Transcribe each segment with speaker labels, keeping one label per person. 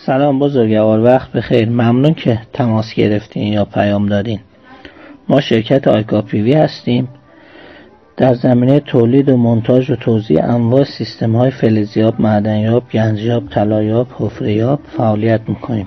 Speaker 1: سلام بزرگوار، وقت بخیر. ممنون که تماس گرفتین یا پیام دادین. ما شرکت آیکا پیوی هستیم. در زمینه تولید و مونتاژ و توزیع انواع سیستم‌های فلزیاب، معدنیاب، گنجیاب، طلاییاب، حفره‌یاب فعالیت می‌کنیم.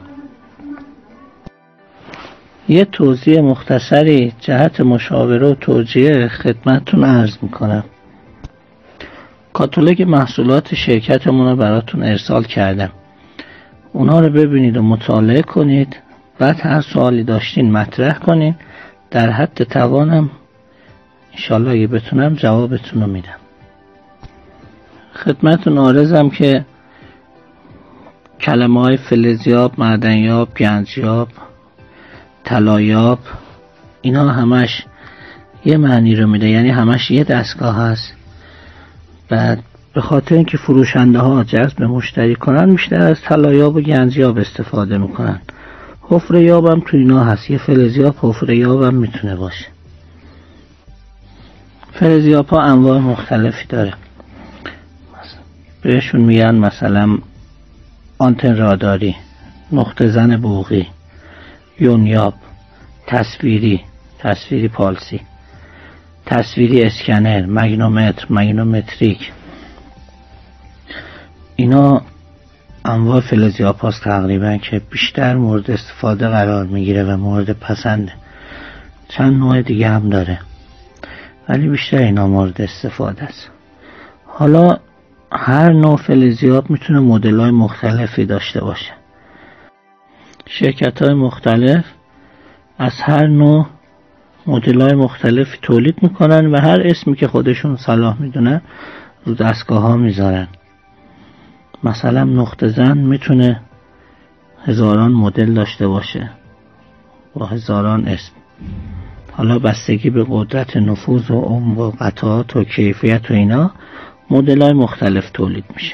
Speaker 1: یه توضیح مختصری جهت مشاوره و توجیه خدمتتون عرض می‌کنم. کاتالوگ محصولات شرکتمون رو براتون ارسال کردم. اونا رو ببینید و مطالعه کنید. بعد هر سوالی داشتین مطرح کنین. در حد توانم انشالله اگه بتونم جوابتون رو میدم. خدمتتون عرضم که کلمه های فلزیاب، معدنیاب، گنجیاب، طلاییاب اینا همش یه معنی رو میده، یعنی همش یه دستگاه هست. بعد به خاطر اینکه فروشنده ها جذب مشتری کنن بیشتر از طلاییاب و گنجیاب استفاده میکنن. حفره‌یاب هم تو اینا هست، یه فلزیاب حفره‌یاب هم میتونه باشه. فلزیاب ها انواع مختلفی داره. بهشون میگن مثلا آنتن راداری، نقطه زن بوقی، یونیاب، تصویری پالسی، تصویری اسکنر، مگنومتر، مگنومتریک. اینا انواع فلزیاب هاست تقریبا که بیشتر مورد استفاده قرار میگیره و مورد پسنده. چند نوع دیگه هم داره ولی بیشتر اینا مورد استفاده است. حالا هر نوع فلزیاب میتونه مدل های مختلفی داشته باشه. شرکت های مختلف از هر نوع مدل های مختلفی تولید میکنن و هر اسمی که خودشون صلاح میدونن رو دستگاه ها میذارن. مثلا نقطه زن میتونه هزاران مدل داشته باشه با هزاران اسم. حالا بستگی به قدرت نفوذ و عمق و قطعات و کیفیت و اینا مدل های مختلف تولید میشه.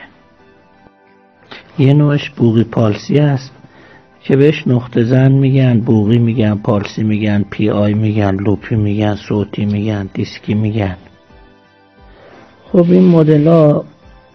Speaker 1: یه نوعش بوقی پالسی هست که بهش نقطه زن میگن، بوقی میگن، پالسی میگن، پی آی میگن، لوپی میگن، صوتی میگن، دیسکی میگن. خب این مدل ها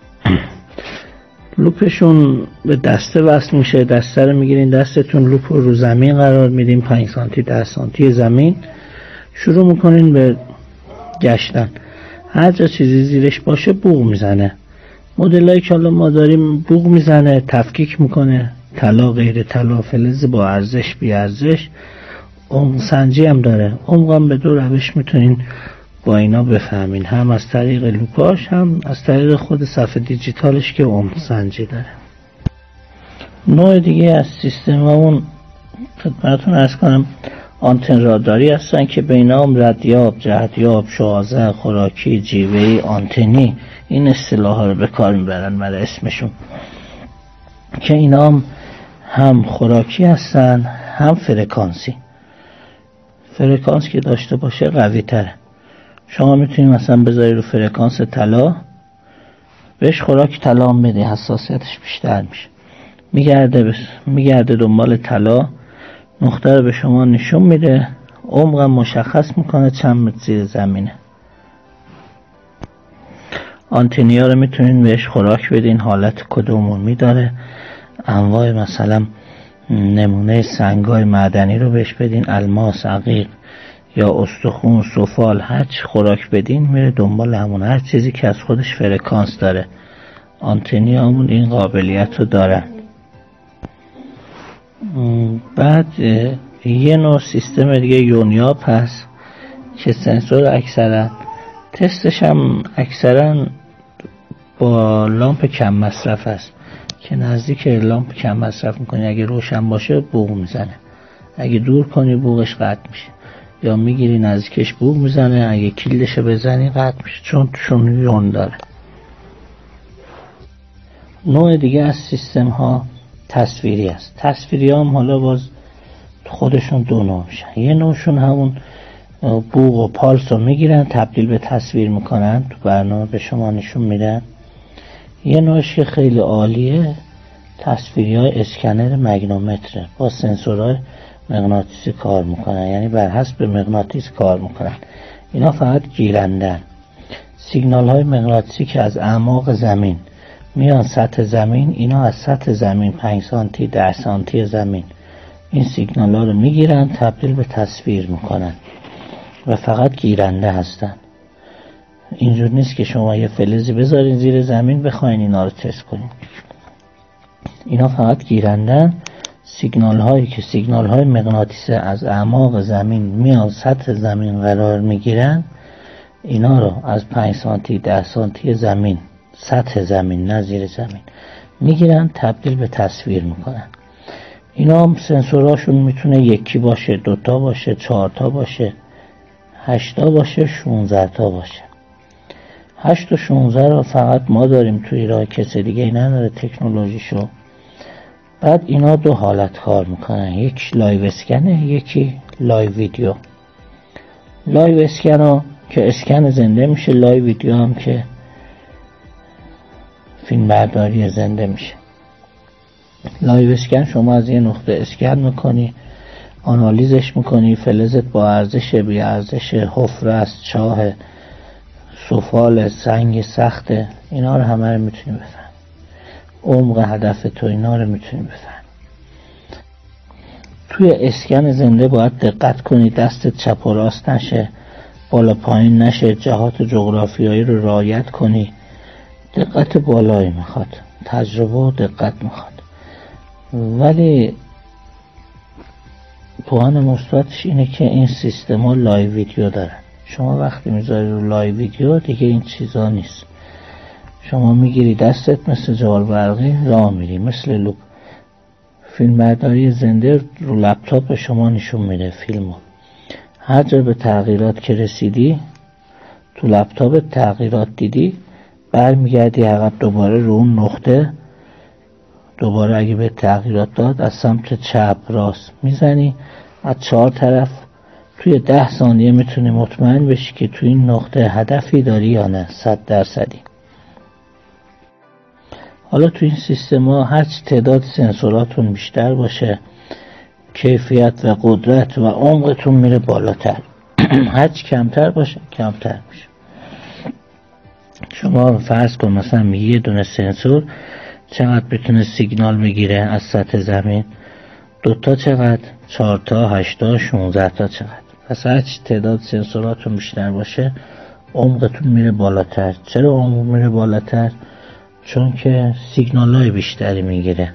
Speaker 1: لوپشون به دسته وصل میشه. دسته رو میگیرین دستتون، لوپ رو زمین قرار میدین 5 سانتی 10 سانتی زمین، شروع میکنین به گشتن. هر جا چیزی زیرش باشه بوق میزنه. مدلایی که حالا ما داریم بوق میزنه، تفکیک میکنه، طلا غیر طلا، فلز با ارزش بی ارزش. عمق سنجی هم داره. عمق هم به دو روش میتونین با اینا بفهمین، هم از طریق لوپاش هم از طریق خود صفحه دیجیتالش که عمق سنجی داره. نوع دیگه از سیستم همون خدمتتون عرض کنم آنتن راداری هستن که بینا هم ردیاب، جهتیاب، شعاع خوراکی، جیوه‌ای، آنتنی، این اصطلاح ها رو به کار میبرن برای اسمشون، که اینا هم خوراکی هستن هم فرکانسی. فرکانس که داشته باشه قوی تره. شما میتونید مثلا بذاری رو فرکانس طلا، بهش خوراک طلا هم بده، حساسیتش بیشتر میشه. میگرده دنبال طلا، نقطه رو به شما نشون میده، عمق مشخص میکنه چند متر زیر زمینه. آنتنیا رو میتونین بهش خوراک بدین، حالت کد عمومی داره. انواع مثلا نمونه سنگای معدنی رو بهش بدین، الماس، عقیق یا استخون، سفال، هر چی خوراک بدین میره دنبال همون، هر چیزی که از خودش فرکانس داره. آنتنیا همون این قابلیت رو دارن. بعد یه نوع سیستم دیگه یونیاب هست که سنسور اکثرا تستش هم اکثرا با لامپ کم مصرف هست که نزدیک لامپ کم مصرف میکنی، اگه روشن باشه بوق میزنه، اگه دور کنی بوقش قطع میشه، یا میگیری نزدیکش بوق میزنه، اگه کلیدش بزنی قطع میشه، چون یون داره. نوع دیگه از سیستم ها تصویری است. تصویری هم حالا باز خودشون دو نوع میشن. یه نوعشون همون بوق و پالس رو میگیرن تبدیل به تصویر میکنن، تو برنامه به شما نشون میدن. یه نوعش که خیلی عالیه تصویری های اسکنر مگنومتره، با سنسورهای مغناطیسی کار میکنن، یعنی بر حسب مغناطیس کار میکنن. اینا فقط گیرندن. سیگنال های مغناطیسی که از اعماق زمین میان سطح زمین، اینا از سطح زمین 5 سانتی 10 سانتی زمین این سیگنال ها رو میگیرن، تبدیل به تصویر میکنن و فقط گیرنده هستن. اینجور نیست که شما یه فلزی بذارین زیر زمین بخواین اینا رو تست کنین. اینا فقط گیرندن. سیگنال هایی که سیگنال های مغناطیسی از اعماق زمین میان سطح زمین قرار میگیرن، اینا رو از 5 سانتی 10 سانتی زمین، سطح زمین نه زیر زمین، میگیرن تبدیل به تصویر میکنن. اینا هم سنسوراشون میتونه یکی باشه، 2 تا باشه، 4 تا باشه، 8 تا باشه، 16 تا باشه. 8 و 16 رو فقط ما داریم توی ایران، کسی دیگه نداره تکنولوژیشو. بعد اینا 2 حالت کار میکنن، یک لایو اسکنه، یکی لایو ویدیو. لایو اسکن ها که اسکن زنده میشه، لایو ویدیو هم که فیلم برداری زنده میشه. لایو اسکن شما از یه نقطه اسکن میکنی، آنالیزش میکنی، فلزت با ارزش بی ارزش، حفره است، چاه، سفال، سنگ سخت، اینا رو همه رو میتونی بفهم. عمق هدف تو اینا رو میتونی بفهم. توی اسکن زنده باید دقت کنی دستت چپ و راست نشه، بالا پایین نشه، جهات جغرافیایی رو رعایت کنی. دقت بالایی میخواد، تجربه و دقت میخواد. ولی پوان مثبتش اینه که این سیستم ها لایو ویدیو دارن. شما وقتی میذاری رو لایو ویدیو دیگه این چیزا نیست. شما میگیری دستت مثل جار برقی راه میری، مثل لوپ. فیلم برداری زنده رو لپتاپ شما نشون میده فیلمو. هر جا به تغییرات که رسیدی تو لپتاپ تغییرات دیدی، برمیگردی عقب دوباره رو اون نقطه، دوباره اگه به تغییرات داد از سمت چپ راست میزنی، از 4 طرف توی 10 ثانیه میتونی مطمئن بشی که توی این نقطه هدفی داری یا نه، 100%. حالا توی این سیستم ها هر تعداد سنسوراتون بیشتر باشه، کیفیت و قدرت و عمقتون میره بالاتر. هر کمتر باشه کمتر میشه. شما فرض کن مثلا یه دونه سنسور چقدر بتونه سیگنال بگیره از سطح زمین، 2 تا چقدر، 4 تا، 8 تا، 16 تا چقدر. پس هر تعداد سنسوراتون بیشتر باشه عمقتون میره بالاتر. چرا عمق میره بالاتر؟ چون که سیگنال های بیشتری میگیره.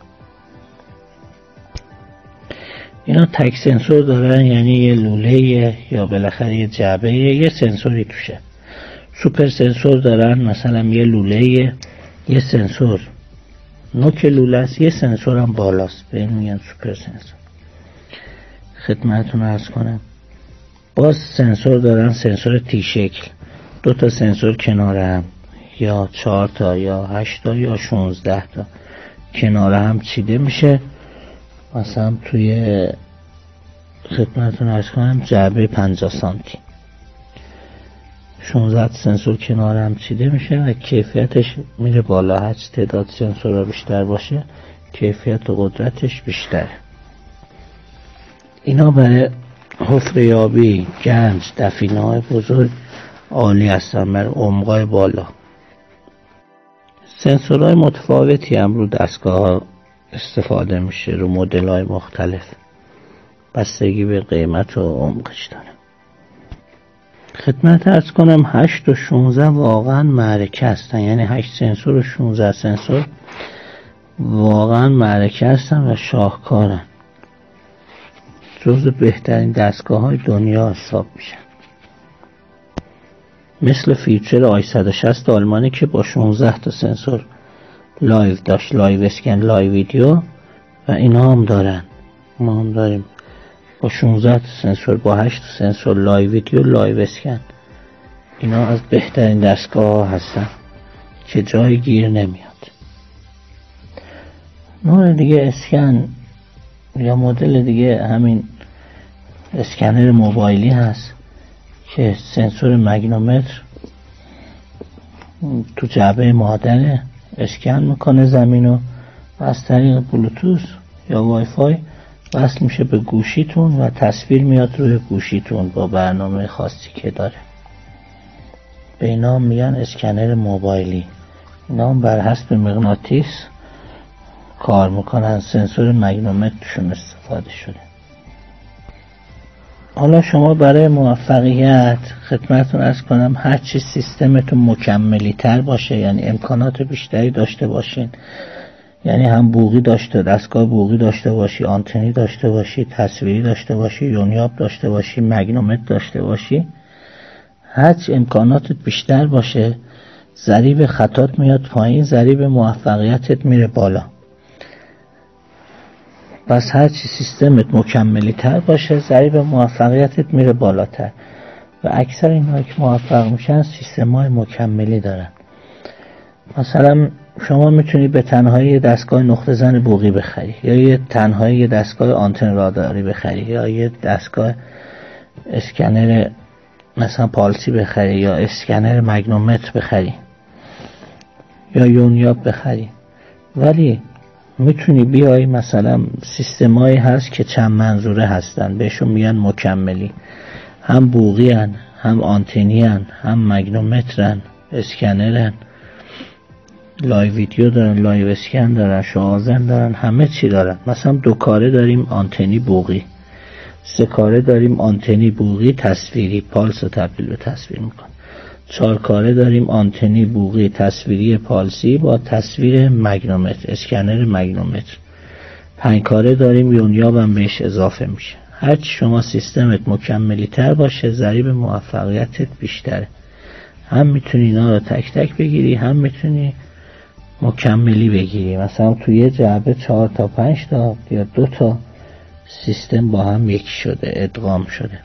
Speaker 1: اینا تک سنسور دارن، یعنی یه لوله یا بالاخره یه جعبه یه سنسوری توشه. سوپر سنسور دارن، مثلا یه لوله یه سنسور نوک لوله است، یه سنسور هم بالاست، به این میگن سوپر سنسور. خدمتتون عرض کنم باز سنسور دارن، سنسور تی شکل، 2 تا سنسور کنار هم، یا 4 تا یا 8 تا یا 16 تا کنار هم چیده میشه. مثلا توی خدمتتون عرض کنم جعبه 50 سانتی 16 سنسور کنار هم چیده میشه و کیفیتش میره بالا. هر تعداد سنسورها بیشتر باشه کیفیت و قدرتش بیشتره. اینا برای حفره‌یابی، گنج، دفینه‌های بزرگ عالی هستن، برای عمقای بالا. سنسورهای متفاوتی هم رو دستگاه استفاده میشه، رو مدل‌های مختلف، بستگی به قیمت و عمقش داره. خدمت عرض کنم 8 و 16 واقعا معرکه هستن، یعنی 8 سنسور و 16 سنسور واقعا معرکه هستن و شاهکارن. جزو بهترین دستگاه های دنیا حساب میشن. مثل فیوچر آی 160 آلمانی که با 16 تا سنسور لایو داشت، لایو اسکن، لایو ویدیو، و اینا هم دارن. ما هم داریم با 16 تا سنسور، با 8 تا سنسور لایو ویدیو، لایو اسکن. اینا از بهترین دستگاه ها هستن که جای گیر نمیاد. نوع دیگه اسکن یا مدل دیگه همین اسکنر موبایلی هست که سنسور مگنومتر تو جعبه مادر اسکن میکنه زمینو و از طریق بلوتوث یا وای فای وصل میشه به گوشیتون و تصویر میاد روی گوشیتون با برنامه خاصی که داره. به اینا میگن اسکنر موبایلی. اینا هم بر حسب مغناطیس کار میکنن، سنسور مگنومتر توشون استفاده شده. حالا شما برای موفقیت خدمتتون عرض کنم هر چی سیستمتون مکملی تر باشه، یعنی امکانات بیشتری داشته باشین، یعنی هم بوقی داشته، دستگاه بوقی داشته باشی، آنتنی داشته باشی، تصویری داشته باشی، یونیاب داشته باشی، مگنومتر داشته باشی، هرچی امکاناتت بیشتر باشه ضریب خطات میاد پایین، ضریب موفقیتت میره بالا. پس هرچی سیستمت مکملی تر باشه ضریب موفقیتت میره بالاتر و اکثر اینها که موفق میشن سیستم‌های مکملی دارن. مثلا شما میتونی به تنهایی یه دستگاه نقطه زن بوقی بخری، یا یه تنهایی یه دستگاه آنتن راداری بخری، یا یه دستگاه اسکنر مثلا پالسی بخری، یا اسکنر مگنومتر بخری، یا یونیاب بخری. ولی میتونی بیای مثلا سیستمایی هست که چند منظوره هستن، بهشون میگن مکملی، هم بوقی هن، هم آنتنی هن، هم مگنومتر هن، اسکنر هن، لایو ویدیو دارن، لایو اسکن دارن، شعاع‌زن دارن، همه چی دارن. مثلا 2 کاره داریم آنتنی بوقی، 3 کاره داریم آنتنی بوقی تصویری، پالس رو تبدیل به تصویر میکن، 4 کاره داریم آنتنی بوقی تصویری پالسی با تصویر مگنومتر، اسکنر مگنومتر، 5 کاره داریم یونیاب هم بهش اضافه میشه. هرچی شما سیستمت مکملی تر باشه ضریب موفقیتت بیشتره. هم میتونی اینا رو تک تک بگیری، هم میتونی مکملی بگیری. مثلا توی یه جعبه 4 تا 5 تا یا 2 تا سیستم با هم یکی شده، ادغام شده.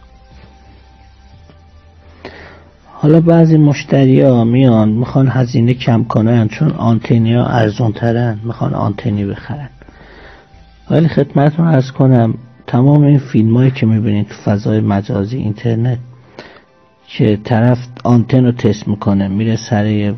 Speaker 1: حالا بعضی مشتری ها میان میخوان هزینه کم کنن، چون آنتنی ها ارزون ترن میخوان آنتنی بخرن. ولی خدمتتون عرض کنم تمام این فیلم هایی که میبینید تو فضای مجازی اینترنت که طرف آنتن رو تست میکنه، میره سر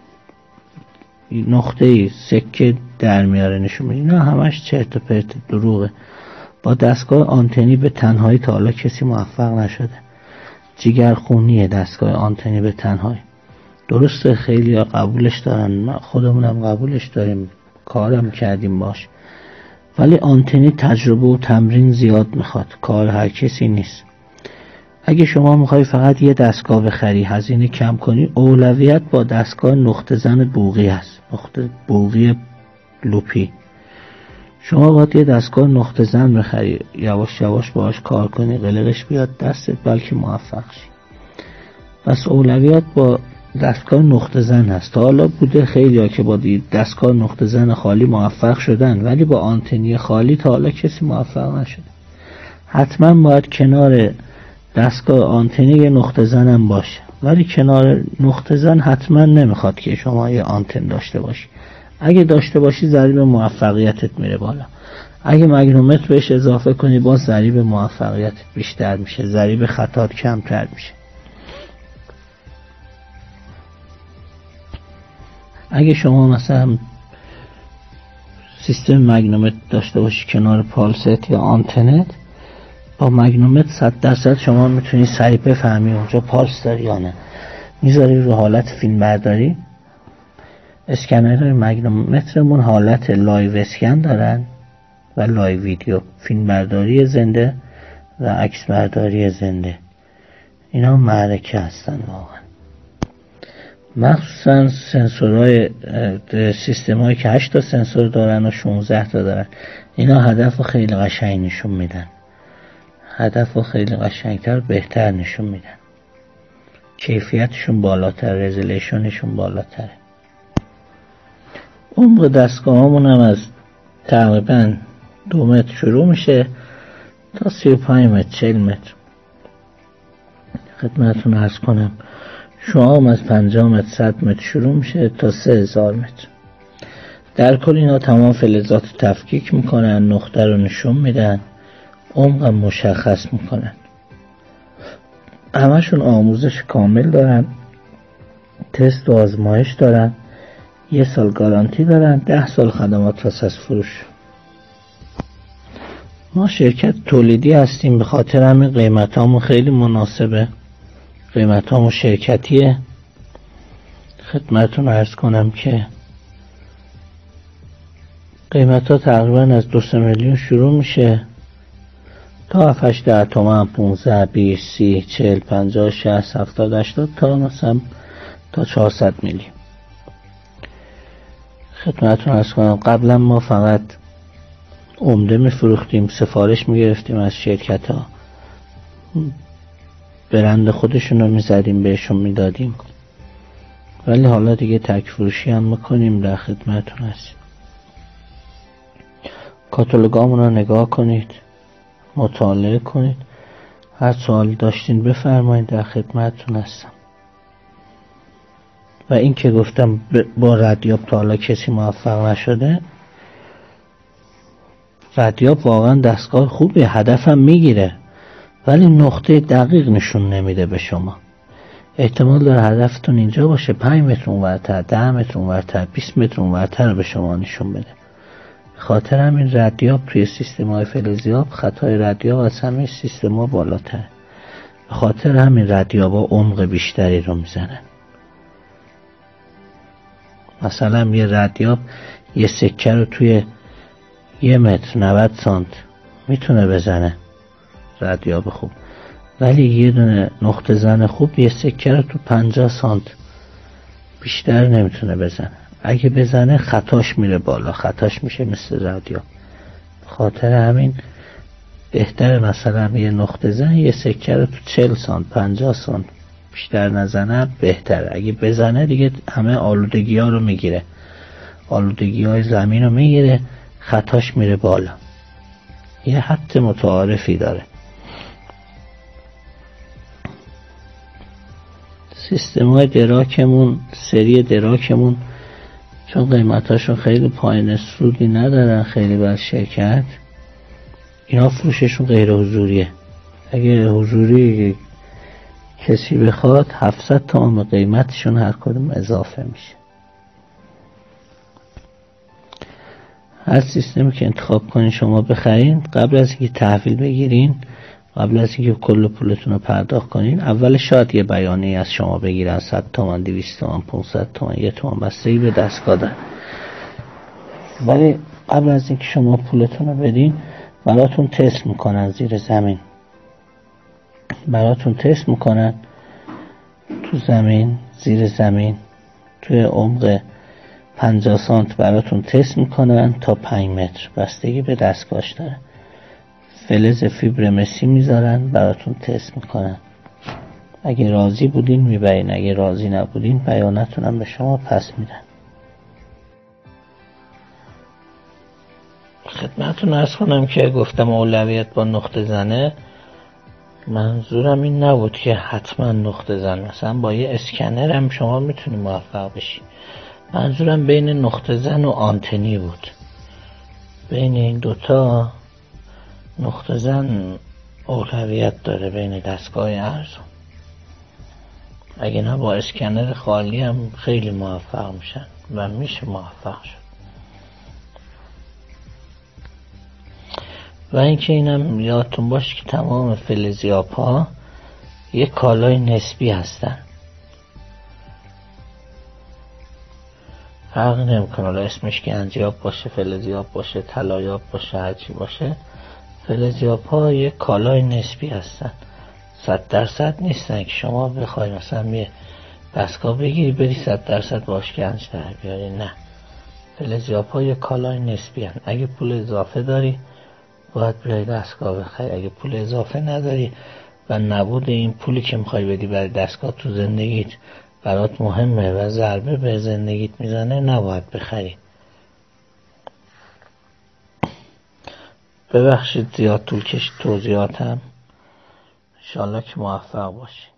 Speaker 1: نقطه سکه در میاره نشون میده، اینا همش چرت و پرت، دروغه. با دستگاه آنتنی به تنهایی تا حالا کسی موفق نشده. جگرخونیه دستگاه آنتنی به تنهایی. درسته خیلی ها قبولش دارن، خودمونم قبولش داریم، کارم کردیم باش، ولی آنتنی تجربه و تمرین زیاد میخواد، کار هر کسی نیست. اگه شما میخوای فقط یه دستگاه بخری، هزینه کم کنی، اولویت با دستگاه نقطه زن بوقی هست، نقطه بوقی لوپی. شما باید یه دستگاه نقطه زن بخری، یواش یواش باهاش کار کنی، قلقش بیاد دستت، بلکه موفق شی. پس اولویت با دستگاه نقطه زن هست. تا حالا بوده خیلی ها که با دستگاه نقطه زن خالی موفق شدن، ولی با آنتنی خالی تا حالا کسی موفق نشده. حتما باید کنار دستگاه آنتنی یه نقطه زن هم باشه، ولی کنار نقطه زن حتما نمیخواد که شما یه آنتن داشته باشی. اگه داشته باشی ضریب موفقیتت میره بالا. اگه مگنومتر بهش اضافه کنی باز ضریب موفقیتت بیشتر میشه، ضریب خطات کمتر میشه. اگه شما مثلا سیستم مگنومتر داشته باشی کنار پالست یا آنتنت، با مگنومتر 100% شما میتونی سریع بفهمی اونجا پالس داری یا نه. میذاری رو حالت فیلم برداری. اسکنر مگنومترمون حالت لایو اسکن دارن و لایو ویدیو، فیلم برداری زنده و عکس برداری زنده. اینا معرکه هستن واقعا. مخصوصا سنسورهای سیستم‌هایی که 8 تا سنسور دارن و 16 تا دارن، اینا هدف خیلی قشنگ نشون میدن، هدف خیلی قشنگتر بهتر نشون میدن، کیفیتشون بالاتر، رزولوشنشون بالاتره. عمق دستگاهامون هم از تقریبا 2 متر شروع میشه تا 35 متر 40 متر. خدمتتون عرض کنم شعاعم از 50 متر 100 متر شروع میشه تا 3000 متر. در کل اینا تمام فلزات رو تفکیک میکنن، نقطه رو نشون میدن، عمق مشخص میکنن. همشون آموزش کامل دارن، تست و آزمایش دارن، 1 سال گارانتی دارن، 10 سال خدمات پس از فروش. ما شرکت تولیدی هستیم، به خاطر همین قیمتامون خیلی مناسبه، قیمتامون شرکتیه، خدمتتون عرض کنم که قیمت ها تقریبا از 2 میلیون شروع میشه تا 7-8 تومن، 15 20 30 40 50 60 70 80 تا مثلا تا 400 میلیون. خدمتتون عرض کنم قبلا ما فقط عمده میفروختیم، سفارش میگرفتیم از شرکت ها، برند خودشون رو میزدیم بهشون میدادیم، ولی حالا دیگه تک فروشی هم میکنیم. در خدمتتون هستیم. کاتالوگامون رو نگاه کنید، مطالعه کنید، هر سوال داشتین بفرمایید، در خدمتتون هستم. و این که گفتم با ردیاب تا حالا کسی موفق نشده، ردیاب واقعا دستگاه خوبیه، هدفم میگیره، ولی نقطه دقیق نشون نمیده به شما. احتمال داره هدفتون اینجا باشه، 5 متر اونورتر، 10 متر اونورتر، 20 متر اونورتر به شما نشون بده. خاطر همین ردیاب توی سیستم‌های فلزیاب خطای ردیاب از همه سیستم‌ها بالاتره. به خاطر همین ردیاب‌ها عمق بیشتری رو میزنن. مثلا یه ردیاب یه سکه رو توی 1 متر 90 سانت میتونه بزنه، ردیاب خوب، ولی یه دونه نقطه زن خوب یه سکه رو تو 50 سانت بیشتر نمیتونه بزنه. اگه بزنه خطاش میره بالا، خطاش میشه مثل ردیاب. خاطر همین بهتره مثلا یه نقطه زن یه سکه رو تو 40 سانت 50 سانت بیشتر نزنه بهتره. اگه بزنه دیگه همه آلودگی ها رو میگیره، آلودگی های زمین رو میگیره، خطاش میره بالا. یه حد متعارفی داره. سیستم های دراکمون، سری دراکمون چون قیمتاشون خیلی پایین، سودی ندارن خیلی بر شرکت، اینا فروششون غیر حضوریه. اگه حضوری کسی بخواد 700 تومان به قیمتشون هر کدوم اضافه میشه. هر سیستمی که انتخاب کنین شما بخرین، قبل از اینکه تحویل بگیرین، قبل از اینکه کل پولتون رو پرداخت کنین، اول شاید یه بیانیه از شما بگیرن، 100 تومان 200 تومان 500 تومان 1 تومان، بستگی به دستگاه داره. ولی قبل از اینکه شما پولتون رو بدین براتون تست میکنن زیر زمین، براتون تست میکنن تو زمین، زیر زمین، توی عمق 50 سانت براتون تست میکنن تا 5 متر، بستگی به دستگاهش داره. فلز فیبر مسی میذارن براتون تست میکنن. اگه راضی بودین میبرین، اگه راضی نبودین بیانتون هم به شما پس میدن. خدمتتون عرض کنم که گفتم اولویت با نقطه زنه، منظورم این نبود که حتما نقطه زن، مثلا با یه اسکنر هم شما میتونی موفق بشی. منظورم بین نقطه زن و آنتنی بود. بین این دوتا نقطه زن اولویت داره بین دستگاه ارزون. اگه نه با اسکنر خالی هم خیلی موفق میشن و میشه موفق شد. و اینکه اینم یادتون باشه که تمام فلزیاب ها یک کالای نسبی هستن. فرق نمیکنه حالا اسمش گنجیاب باشه، فلزیاب باشه، طلایاب باشه، هرچی باشه، فلزیاب ها یک کالای نسبی هستن. 100% نیستن که شما بخوای مثلا یه دستگاه بگیری بری 100% باش گنج در بیاری. نه، فلزیاب ها یک کالای نسبی هستن. اگه پول اضافه داری باید بیای دستگاه بخری، اگه پول اضافه نداری و نبود این پولی که میخوای بدی برای دستگاه تو زندگیت برات مهمه و ضربه به زندگیت میزنه، نباید بخری. ببخشید زیاد طول کشید توضیحاتم، انشالله که موفق باشی.